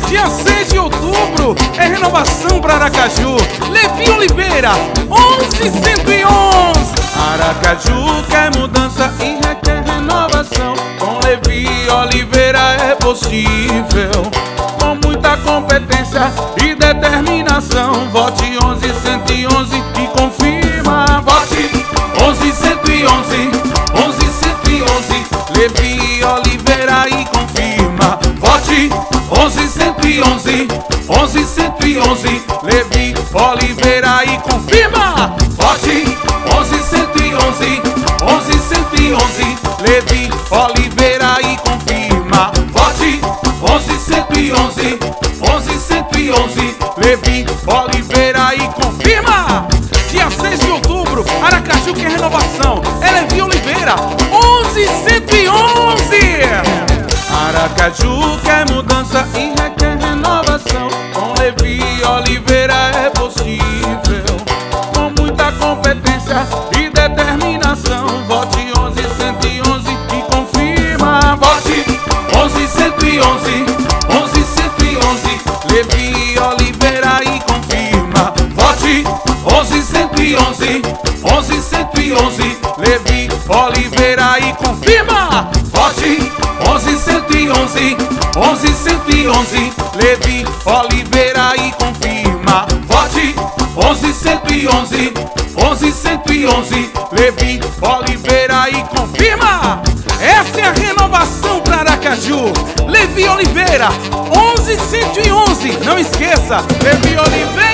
Dia 6 de outubro é renovação para Aracaju. Levi Oliveira, 11111. Aracaju quer mudança e requer renovação. Com Levi Oliveira é possível. Com muita competência e determinação. Vote 11111 e confirma. Vote 11111, 11111. Levi Oliveira e confirma. Vote 11111, 11111. Levi Oliveira e confirma. Vote 11111, 11111. Levi Oliveira e confirma. Vote 11111, 11111. Levi Oliveira e confirma. Dia 6 de outubro, Aracaju quer renovação. É Levi Oliveira, 11111. Aracaju quer mudança e requer renovação. Com Levi Oliveira é possível. Com muita competência e determinação. Vote 11111 e confirma. Vote 11111, 11111. Levi Oliveira e confirma. Vote 11111, 11111. Levi Oliveira e confirma. Vote 11111, 11111. Levi Oliveira e confirma. Vote 11111, 11111. Levi Oliveira e confirma. Essa é a renovação para Aracaju. Levi Oliveira, 11111. Não esqueça, Levi Oliveira.